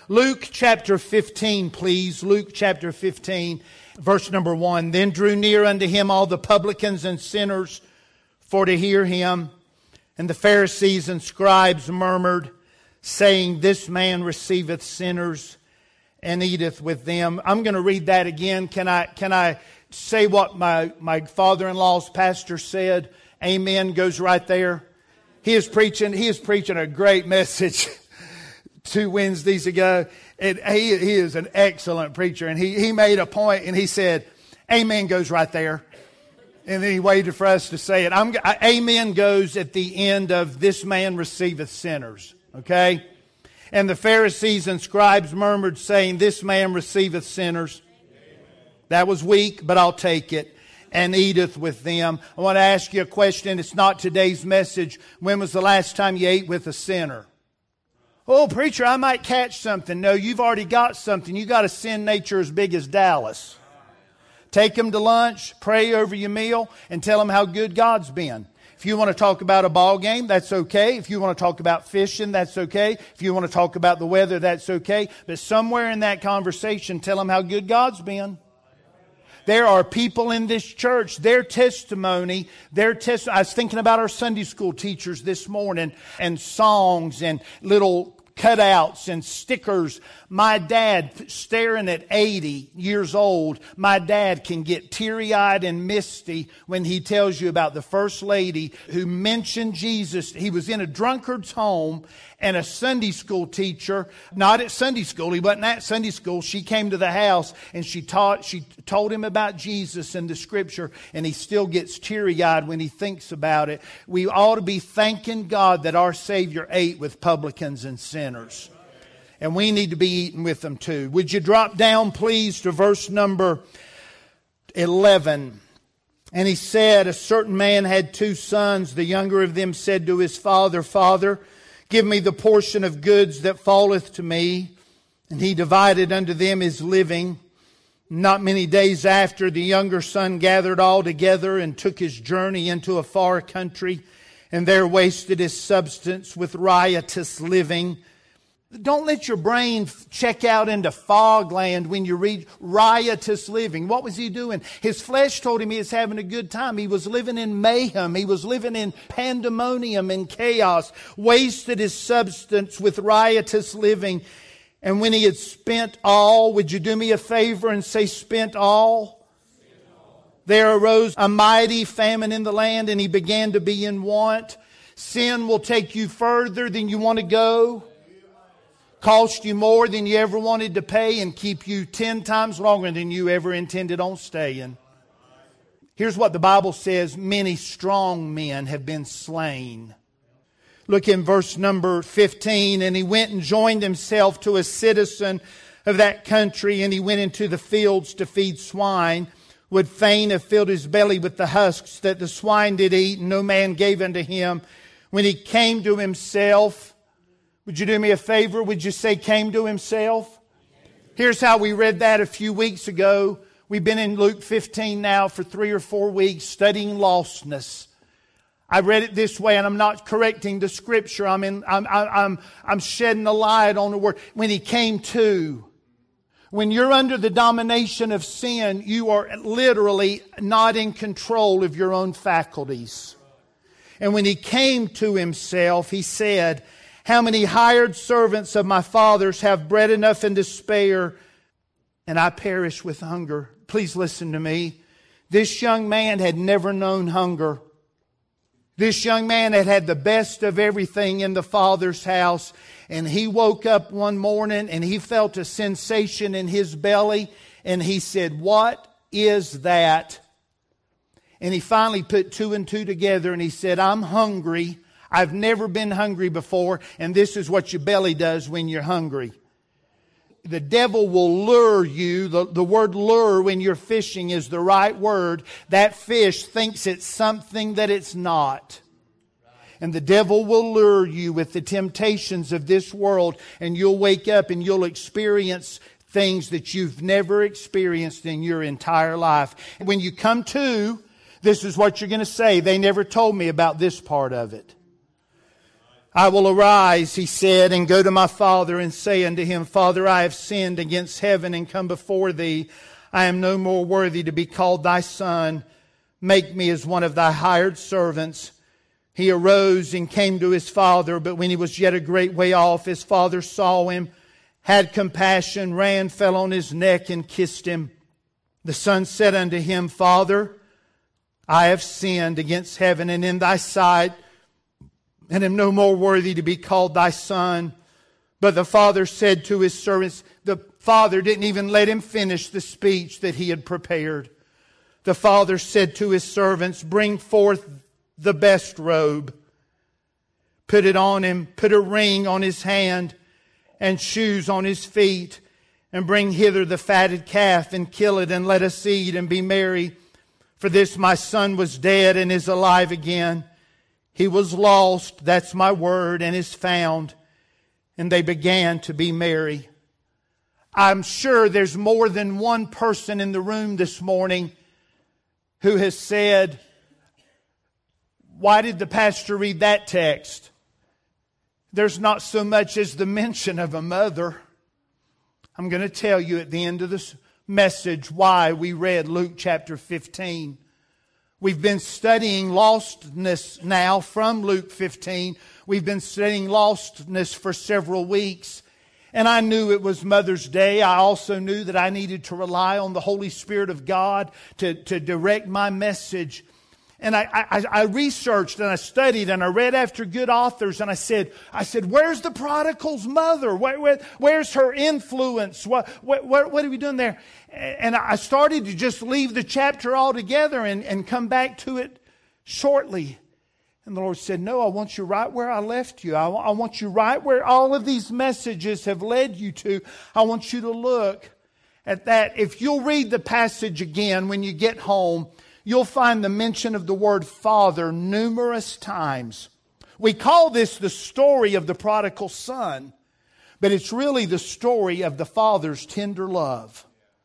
Luke chapter 15, please. Luke chapter 15, verse number 1. Then drew near unto him all the publicans and sinners for to hear him. And the Pharisees and scribes murmured, saying, This man receiveth sinners and eateth with them. I'm going to read that again. Can I say what my father-in-law's pastor said? Amen goes right there. He is preaching a great message 2 Wednesdays ago. And he is an excellent preacher. And he made a point and he said, Amen goes right there. And then he waited for us to say it. Amen goes at the end of this man receiveth sinners. Okay? And the Pharisees and scribes murmured, saying, This man receiveth sinners. Amen. That was weak, but I'll take it. And eateth with them. I want to ask you a question. It's not today's message. When was the last time you ate with a sinner? Oh, preacher, I might catch something. No, you've already got something. You got a sin nature as big as Dallas. Take them to lunch, pray over your meal, and tell them how good God's been. If you want to talk about a ball game, that's okay. If you want to talk about fishing, that's okay. If you want to talk about the weather, that's okay. But somewhere in that conversation, tell them how good God's been. There are people in this church, their testimony, I was thinking about our Sunday school teachers this morning, and songs and little cutouts and stickers. My dad, staring at 80 years old, my dad can get teary-eyed and misty when he tells you about the first lady who mentioned Jesus. He was in a drunkard's home, and a Sunday school teacher, not at Sunday school, he wasn't at Sunday school, she came to the house and she told him about Jesus and the Scripture, and he still gets teary-eyed when he thinks about it. We ought to be thanking God that our Savior ate with publicans and sinners. And we need to be eating with them too. Would you drop down, please, to verse number 11. And he said, A certain man had 2 sons. The younger of them said to his father, Father, give me the portion of goods that falleth to me. And he divided unto them his living. Not many days after, the younger son gathered all together and took his journey into a far country, and there wasted his substance with riotous living. Don't let your brain check out into fog land when you read riotous living. What was he doing? His flesh told him he was having a good time. He was living in mayhem. He was living in pandemonium and chaos. Wasted his substance with riotous living. And when he had spent all, would you do me a favor and say spent all? There arose a mighty famine in the land, and he began to be in want. Sin will take you further than you want to go. Cost you more than you ever wanted to pay, and keep you 10 times longer than you ever intended on staying. Here's what the Bible says. Many strong men have been slain. Look in verse number 15. And he went and joined himself to a citizen of that country, and he went into the fields to feed swine. Would fain have filled his belly with the husks that the swine did eat, and no man gave unto him. When he came to himself, would you do me a favor? Would you say came to himself? Here's how we read that a few weeks ago. We've been in Luke 15 now for 3 or 4 weeks studying lostness. I read it this way, and I'm not correcting the Scripture. I'm shedding a light on the word. When he came to. When you're under the domination of sin, you are literally not in control of your own faculties. And when he came to himself, he said, How many hired servants of my father's have bread enough and to spare, and I perish with hunger? Please listen to me. This young man had never known hunger. This young man had had the best of everything in the Father's house. And he woke up one morning and he felt a sensation in his belly. And he said, What is that? And he finally put 2 and 2 together and he said, I'm hungry. I've never been hungry before. And this is what your belly does when you're hungry. The devil will lure you. The word lure when you're fishing is the right word. That fish thinks it's something that it's not. And the devil will lure you with the temptations of this world. And you'll wake up and you'll experience things that you've never experienced in your entire life. And when you come to, this is what you're going to say. They never told me about this part of it. I will arise, he said, and go to my father and say unto him, Father, I have sinned against heaven and come before thee. I am no more worthy to be called thy son. Make me as one of thy hired servants. He arose and came to his father, but when he was yet a great way off, his father saw him, had compassion, ran, fell on his neck, and kissed him. The son said unto him, Father, I have sinned against heaven and in thy sight, and am no more worthy to be called thy son. But the father said to his servants, the father didn't even let him finish the speech that he had prepared. The father said to his servants, bring forth the best robe, put it on him, put a ring on his hand and shoes on his feet, and bring hither the fatted calf and kill it, and let us eat and be merry. For this my son was dead and is alive again. He was lost, that's my word, and is found. And they began to be merry. I'm sure there's more than one person in the room this morning who has said, why did the pastor read that text? There's not so much as the mention of a mother. I'm going to tell you at the end of this message why we read Luke chapter 15. We've been studying lostness now from Luke 15. We've been studying lostness for several weeks. And I knew it was Mother's Day. I also knew that I needed to rely on the Holy Spirit of God to direct my message. And I researched and I studied and I read after good authors, and I said, where's the prodigal's mother? Where's her influence? What are we doing there? And I started to just leave the chapter altogether and come back to it shortly. And the Lord said, no, I want you right where I left you. I want you right where all of these messages have led you to. I want you to look at that. If you'll read the passage again when you get home, you'll find the mention of the word Father numerous times. We call this the story of the prodigal son, but it's really the story of the Father's tender love.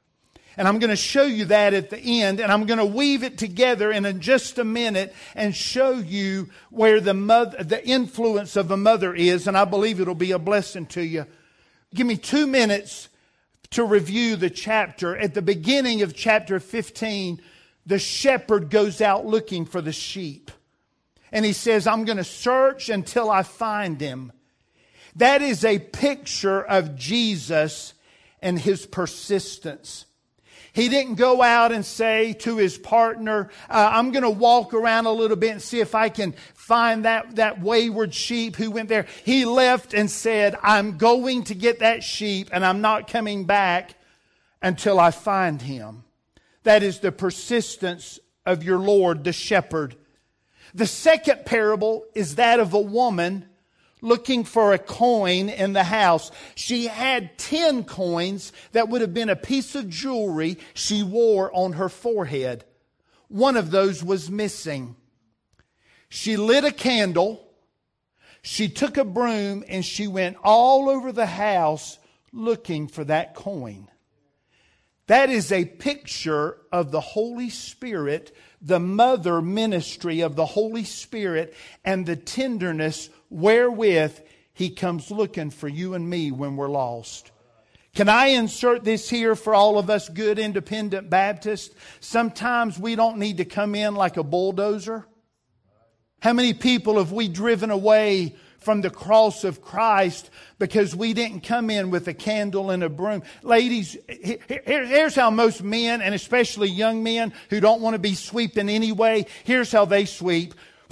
And I'm going to show you that at the end, and I'm going to weave it together in just a minute and show you where the influence of a mother is, and I believe it'll be a blessing to you. Give me 2 minutes to review the chapter. At the beginning of chapter 15, the shepherd goes out looking for the sheep. And he says, I'm going to search until I find him. That is a picture of Jesus and his persistence. He didn't go out and say to his partner, I'm going to walk around a little bit and see if I can find that wayward sheep who went there. He left and said, I'm going to get that sheep and I'm not coming back until I find him. That is the persistence of your Lord, the shepherd. The second parable is that of a woman looking for a coin in the house. She had 10 coins that would have been a piece of jewelry she wore on her forehead. One of those was missing. She lit a candle, she took a broom, and she went all over the house looking for that coin. That is a picture of the Holy Spirit, the mother ministry of the Holy Spirit, and the tenderness wherewith He comes looking for you and me when we're lost. Can I insert this here for all of us good independent Baptists? Sometimes we don't need to come in like a bulldozer. How many people have we driven away from the cross of Christ because we didn't come in with a candle and a broom? Ladies, here's how most men, and especially young men who don't want to be sweeping anyway, here's how they sweep.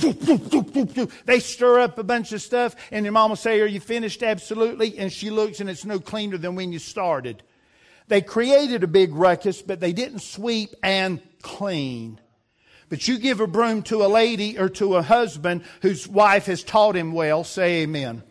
They stir up a bunch of stuff, and your mom will say, are you finished? Absolutely. And she looks, and it's no cleaner than when you started. They created a big ruckus, but they didn't sweep and clean. But you give a broom to a lady or to a husband whose wife has taught him well, say amen.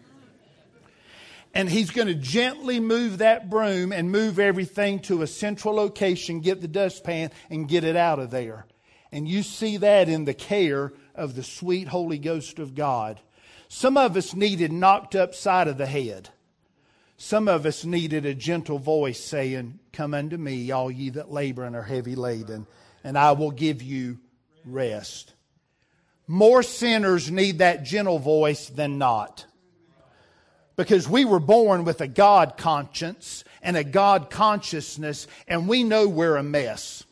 And he's going to gently move that broom and move everything to a central location, get the dustpan, and get it out of there. And you see that in the care of the sweet Holy Ghost of God. Some of us needed knocked upside of the head. Some of us needed a gentle voice saying, come unto me, all ye that labor and are heavy laden, and I will give you rest. More sinners need that gentle voice than not. Because we were born with a God conscience and a God consciousness, and we know we're a mess.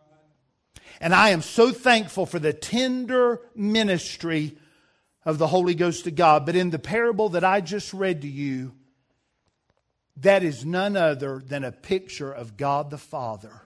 And I am so thankful for the tender ministry of the Holy Ghost of God. But in the parable that I just read to you, that is none other than a picture of God the Father.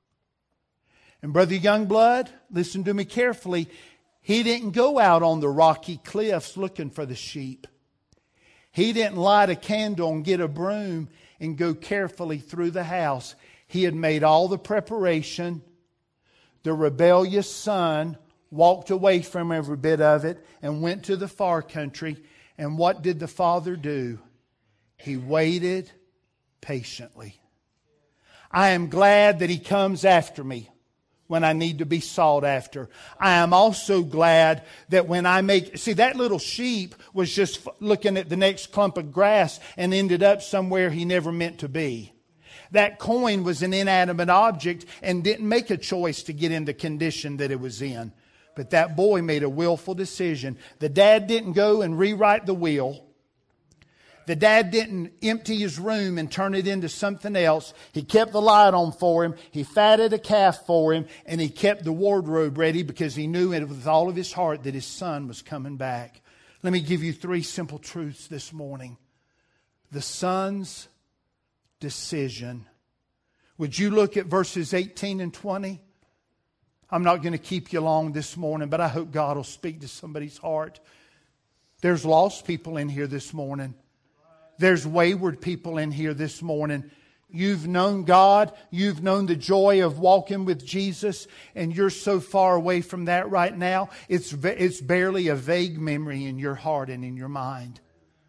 And Brother Youngblood, listen to me carefully. He didn't go out on the rocky cliffs looking for the sheep. He didn't light a candle and get a broom and go carefully through the house. He had made all the preparation. The rebellious son walked away from every bit of it and went to the far country. And what did the father do? He waited patiently. I am glad that he comes after me when I need to be sought after. I am also glad that when I see, that little sheep was just looking at the next clump of grass and ended up somewhere he never meant to be. That coin was an inanimate object and didn't make a choice to get in the condition that it was in. But that boy made a willful decision. The dad didn't go and rewrite the will. The dad didn't empty his room and turn it into something else. He kept the light on for him. He fatted a calf for him. And he kept the wardrobe ready because he knew it with all of his heart that his son was coming back. Let me give you 3 simple truths this morning. The son's decision. Would you look at verses 18 and 20? I'm not going to keep you long this morning, but I hope God will speak to somebody's heart. There's lost people in here this morning. There's wayward people in here this morning. You've known God. You've known the joy of walking with Jesus. And you're so far away from that right now. It's barely a vague memory in your heart and in your mind.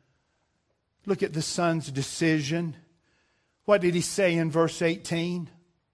Look at the son's decision. What did he say in verse 18?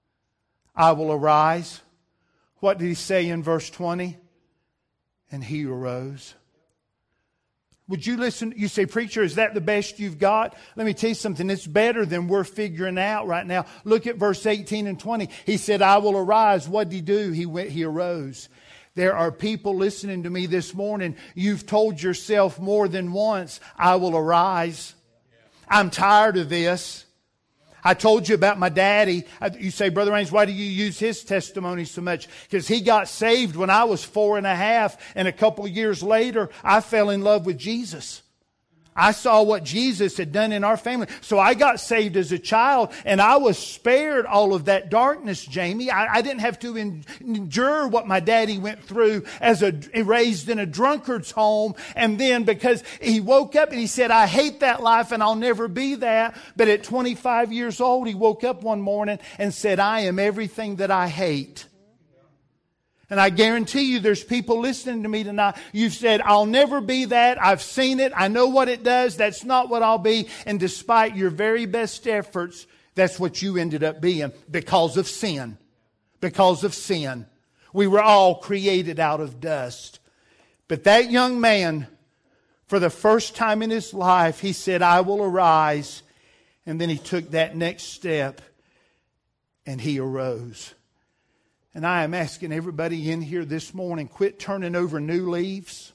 I will arise. What did he say in verse 20? And he arose. Would you listen? You say, preacher, is that the best you've got? Let me tell you something. It's better than we're figuring out right now. Look at verse 18 and 20. He said, I will arise. What did he do? He arose. There are people listening to me this morning. You've told yourself more than once, I will arise. I'm tired of this. I told you about my daddy. You say, Brother Raines, why do you use his testimony so much? Because he got saved when I was 4.5, and a couple of years later, I fell in love with Jesus. I saw what Jesus had done in our family. So I got saved as a child, and I was spared all of that darkness, Jamie. I didn't have to endure what my daddy went through as raised in a drunkard's home. And then because he woke up and he said, I hate that life and I'll never be that. But at 25 years old, he woke up one morning and said, I am everything that I hate. And I guarantee you there's people listening to me tonight. You've said, I'll never be that. I've seen it. I know what it does. That's not what I'll be. And despite your very best efforts, that's what you ended up being because of sin. Because of sin. We were all created out of dust. But that young man, for the first time in his life, he said, I will arise. And then he took that next step and he arose. And I am asking everybody in here this morning, quit turning over new leaves.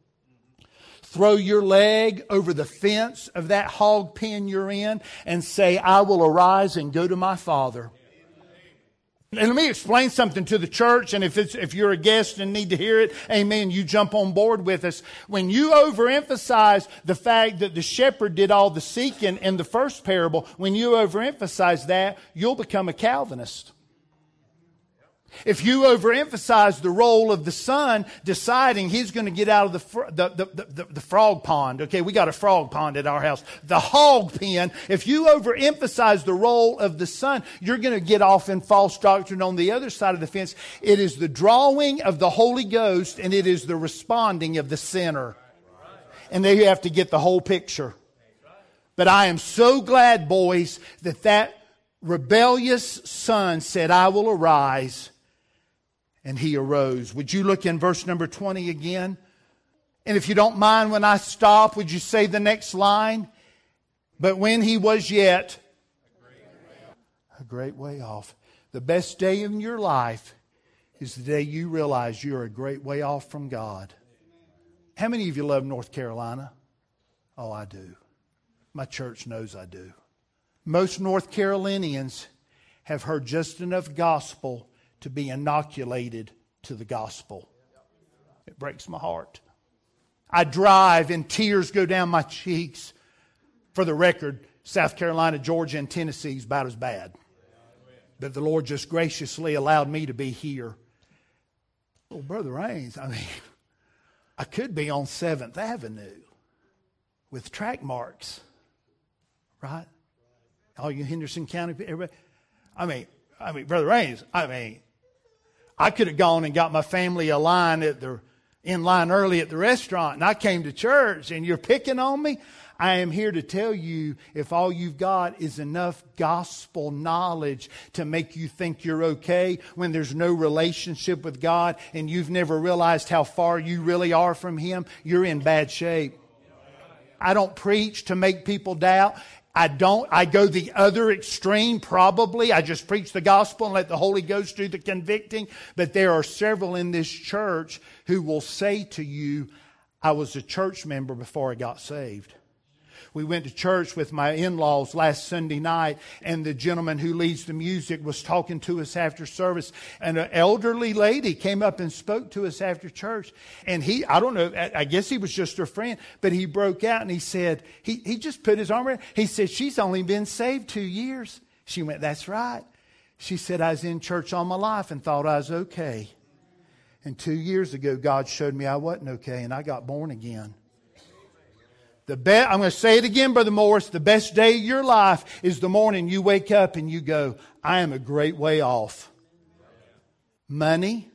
Throw your leg over the fence of that hog pen you're in and say, I will arise and go to my Father. And let me explain something to the church, and if you're a guest and need to hear it, amen, you jump on board with us. When you overemphasize the fact that the shepherd did all the seeking in the first parable, when you overemphasize that, you'll become a Calvinist. If you overemphasize the role of the son deciding he's going to get out of the frog pond. Okay, we got a frog pond at our house. The hog pen. If you overemphasize the role of the son, you're going to get off in false doctrine on the other side of the fence. It is the drawing of the Holy Ghost and it is the responding of the sinner. And there you have to get the whole picture. But I am so glad, boys, that rebellious son said, I will arise. And he arose. Would you look in verse number 20 again? And if you don't mind when I stop, would you say the next line? But when he was yet a great way off. The best day in your life is the day you realize you're a great way off from God. How many of you love North Carolina? Oh, I do. My church knows I do. Most North Carolinians have heard just enough gospel to be inoculated to the gospel. It breaks my heart. I drive and tears go down my cheeks. For the record, South Carolina, Georgia, and Tennessee is about as bad. But the Lord just graciously allowed me to be here. Oh, Brother Raines, I could be on 7th Avenue with track marks. Right? All you Henderson County, everybody. Brother Raines, I could have gone and got my family in line early at the restaurant, and I came to church, and you're picking on me? I am here to tell you, if all you've got is enough gospel knowledge to make you think you're okay when there's no relationship with God and you've never realized how far you really are from Him, you're in bad shape. I don't preach to make people doubt. I go the other extreme probably. I just preach the gospel and let the Holy Ghost do the convicting. But there are several in this church who will say to you, I was a church member before I got saved. We went to church with my in-laws last Sunday night, and the gentleman who leads the music was talking to us after service, and an elderly lady came up and spoke to us after church. And I don't know, I guess he was just her friend, but he broke out and he said, he just put his arm around her. He said, she's only been saved 2 years. She went, that's right. She said, I was in church all my life and thought I was okay. And 2 years ago, God showed me I wasn't okay, and I got born again. I'm going to say it again, Brother Morris. The best day of your life is the morning you wake up and you go, I am a great way off. Money,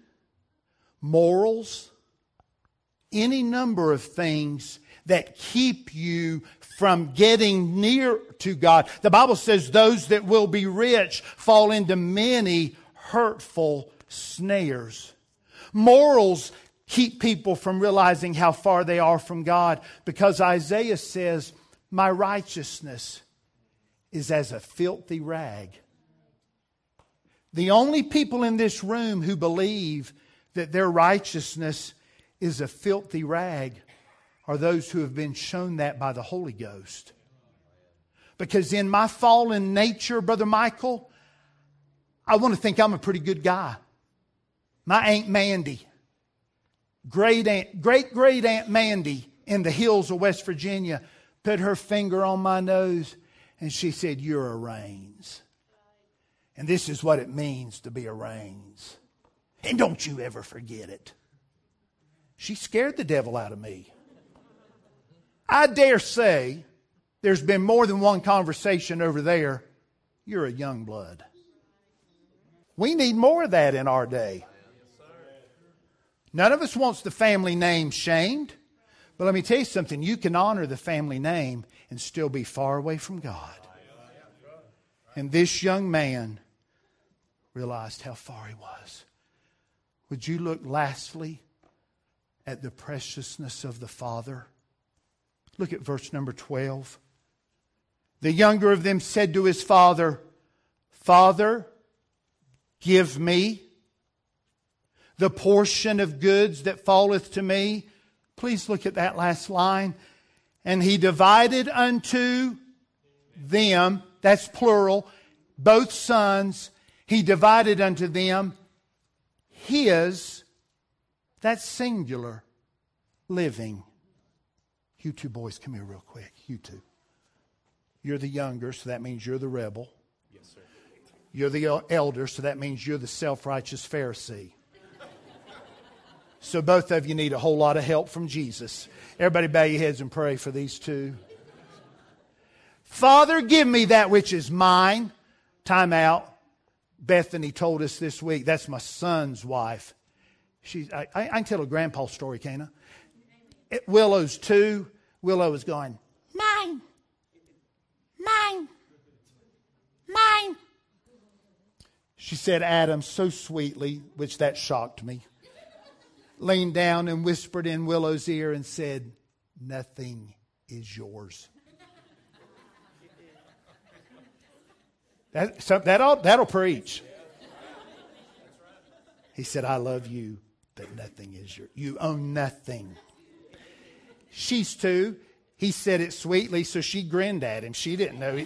morals, any number of things that keep you from getting near to God. The Bible says those that will be rich fall into many hurtful snares. Morals keep people from realizing how far they are from God, because Isaiah says, my righteousness is as a filthy rag. The only people in this room who believe that their righteousness is a filthy rag are those who have been shown that by the Holy Ghost. Because in my fallen nature, Brother Michael, I want to think I'm a pretty good guy. My Aunt Mandy, great Aunt Mandy in the hills of West Virginia, put her finger on my nose and she said, you're a Raines. And this is what it means to be a Raines. And don't you ever forget it. She scared the devil out of me. I dare say there's been more than one conversation over there. You're a young blood. We need more of that in our day. None of us wants the family name shamed. But let me tell you something. You can honor the family name and still be far away from God. And this young man realized how far he was. Would you look lastly at the preciousness of the Father? Look at verse number 12. The younger of them said to his father, Father, give me the portion of goods that falleth to me. Please look at that last line. And he divided unto them, that's plural, both sons, he divided unto them his, that's singular, living. You two boys, come here real quick. You two. You're the younger, so that means you're the rebel. Yes, sir. You're the elder, so that means you're the self-righteous Pharisee. So both of you need a whole lot of help from Jesus. Everybody bow your heads and pray for these two. Father, give me that which is mine. Time out. Bethany told us this week, that's my son's wife. I can tell a grandpa story, can't I? Willow's 2. Willow is going, mine, mine, mine. She said Adam so sweetly, which that shocked me. Leaned down and whispered in Willow's ear and said, nothing is yours. That'll preach. He said, I love you, but nothing is yours. You own nothing. She's 2. He said it sweetly, so she grinned at him. She didn't know.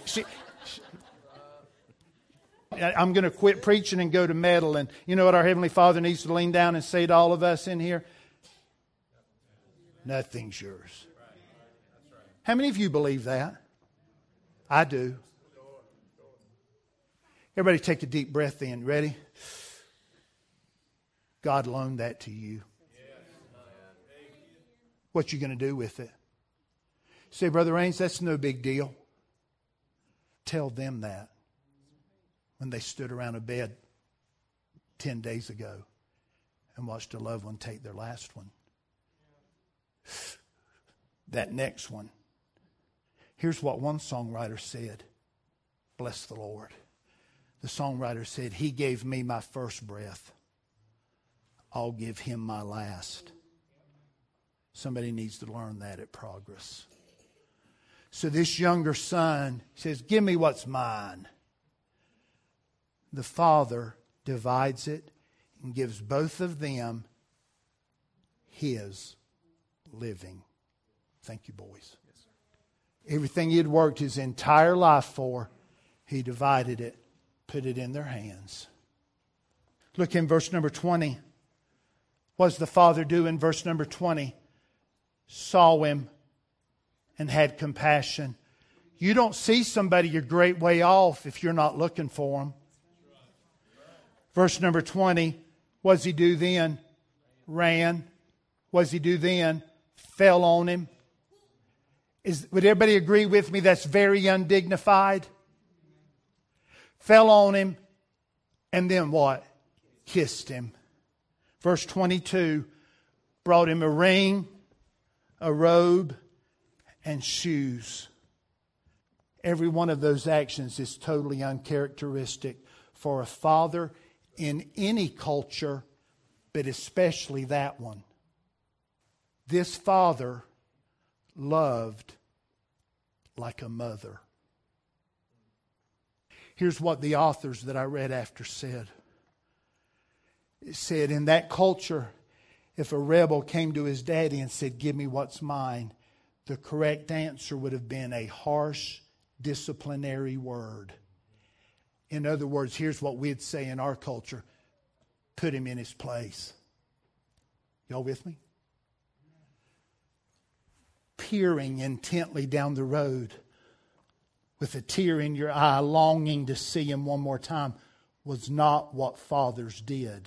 I'm going to quit preaching and go to meddle. And you know what our Heavenly Father needs to lean down and say to all of us in here? Nothing's yours. How many of you believe that? I do. Everybody take a deep breath in. Ready? God loaned that to you. What you going to do with it? Say, Brother Raines, that's no big deal. Tell them that when they stood around a bed 10 days ago and watched a loved one take their last one. That next one. Here's what one songwriter said. Bless the Lord. The songwriter said, He gave me my first breath. I'll give Him my last. Somebody needs to learn that at Progress. So this younger son says, give me what's mine. The father divides it and gives both of them his living. Thank you, boys. Yes, sir. Everything he had worked his entire life for, he divided it, put it in their hands. Look in verse number 20. What does the father do in verse number 20? Saw him and had compassion. You don't see somebody a great way off if you're not looking for them. Verse number 20. What does he do then? Ran. What does he do then? Fell on him. Would everybody agree with me that's very undignified? Fell on him and then what? Kissed him. Verse 22. Brought him a ring, a robe, and shoes. Every one of those actions is totally uncharacteristic for a father in any culture, but especially that one. This father loved like a mother. Here's what the authors that I read after said. It said, in that culture, if a rebel came to his daddy and said, give me what's mine, the correct answer would have been a harsh, disciplinary word. In other words, here's what we'd say in our culture. Put him in his place. Y'all with me? Peering intently down the road with a tear in your eye, longing to see him one more time, was not what fathers did.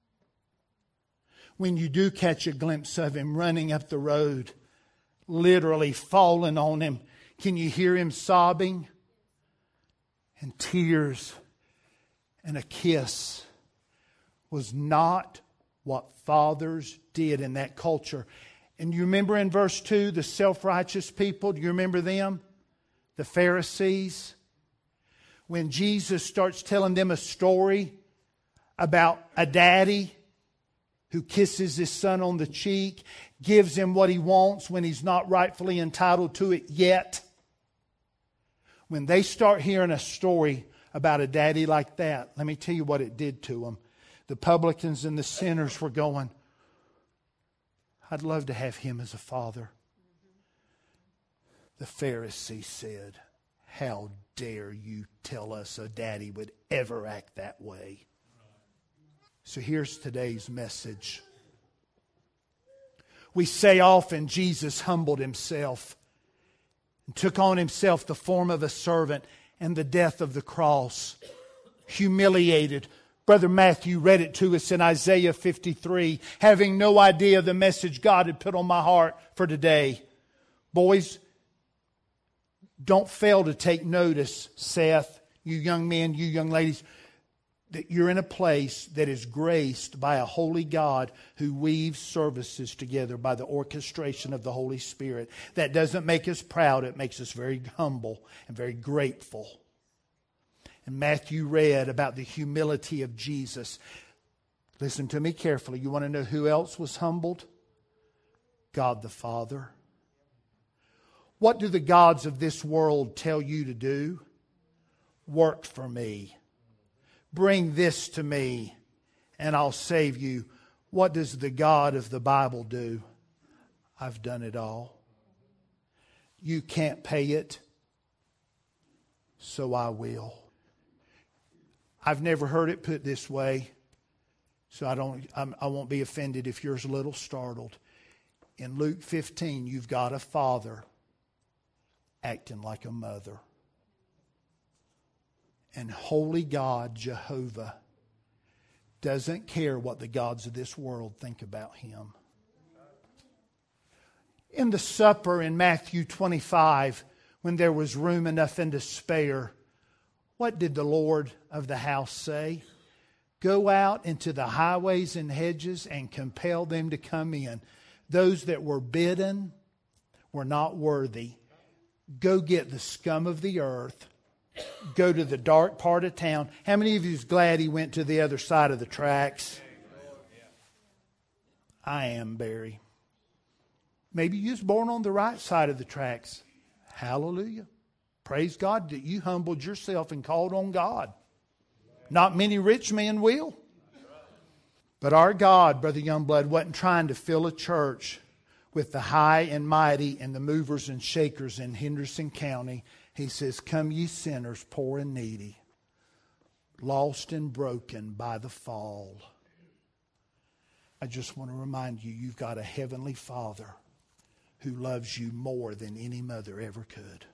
When you do catch a glimpse of him running up the road, literally falling on him, can you hear him sobbing? And tears and a kiss was not what fathers did in that culture. And you remember in verse 2, the self-righteous people, do you remember them? The Pharisees. When Jesus starts telling them a story about a daddy who kisses his son on the cheek, gives him what he wants when he's not rightfully entitled to it yet. When they start hearing a story about a daddy like that, let me tell you what it did to them. The publicans and the sinners were going, I'd love to have him as a father. The Pharisees said, how dare you tell us a daddy would ever act that way? So here's today's message. We say often Jesus humbled himself and took on himself the form of a servant and the death of the cross. Humiliated. Brother Matthew read it to us in Isaiah 53, having no idea the message God had put on my heart for today. Boys, don't fail to take notice, Seth, you young men, you young ladies, that you're in a place that is graced by a holy God who weaves services together by the orchestration of the Holy Spirit. That doesn't make us proud. It makes us very humble and very grateful. And Matthew read about the humility of Jesus. Listen to me carefully. You want to know who else was humbled? God the Father. What do the gods of this world tell you to do? Work for me. Bring this to me and I'll save you. What does the God of the Bible do? I've done it all. You can't pay it, so I will. I've never heard it put this way, so I won't be offended if you're a little startled. In Luke 15, you've got a father acting like a mother. And holy God, Jehovah, doesn't care what the gods of this world think about him. In the supper in Matthew 25, when there was room enough and to spare, what did the Lord of the house say? Go out into the highways and hedges and compel them to come in. Those that were bidden were not worthy. Go get the scum of the earth. Go to the dark part of town. How many of you is glad he went to the other side of the tracks? I am, Barry. Maybe you was born on the right side of the tracks. Hallelujah. Praise God that you humbled yourself and called on God. Not many rich men will. But our God, Brother Youngblood, wasn't trying to fill a church with the high and mighty and the movers and shakers in Henderson County. He says, come ye sinners, poor and needy, lost and broken by the fall. I just want to remind you, you've got a heavenly Father who loves you more than any mother ever could.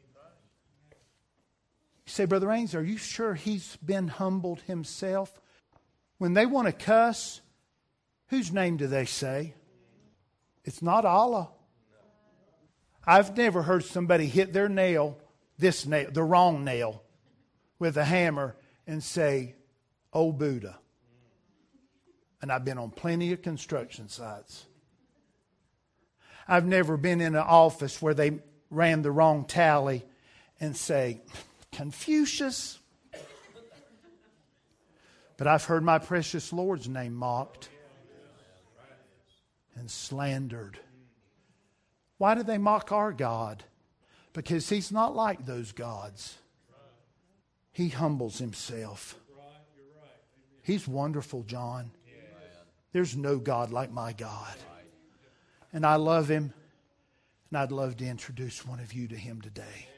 You say, Brother Raines, are you sure he's been humbled himself? When they want to cuss, whose name do they say? It's not Allah. I've never heard somebody hit their nail, this nail, the wrong nail, with a hammer and say, "Oh Buddha." And I've been on plenty of construction sites. I've never been in an office where they ran the wrong tally and say, "Confucius." But I've heard my precious Lord's name mocked and slandered. Why do they mock our God? Because he's not like those gods. He humbles himself. He's wonderful, John. There's no God like my God. And I love him. And I'd love to introduce one of you to him today.